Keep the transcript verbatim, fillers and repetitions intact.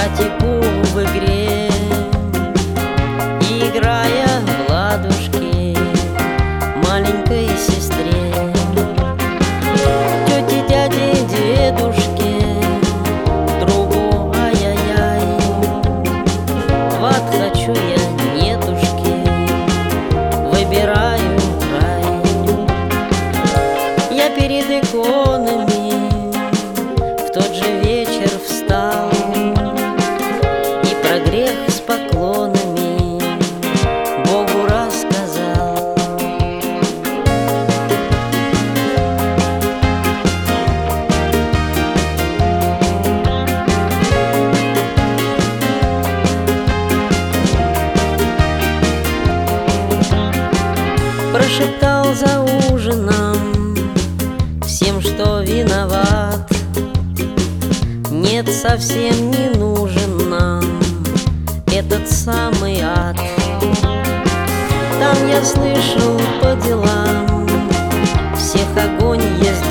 теку в игре, играя в ладушки маленькой сестре. Тети, дяди, дедушки, другу ай-яй-яй. В ад хочу я, нетушки, выбираю рай. Я перед иконами в тот же вечер встал и про грех с поклонами Богу рассказал. Прошептал за ужином всем, что виноват. Нет, совсем не нужен нам этот самый ад. Там я слышал по делам всех огонь есть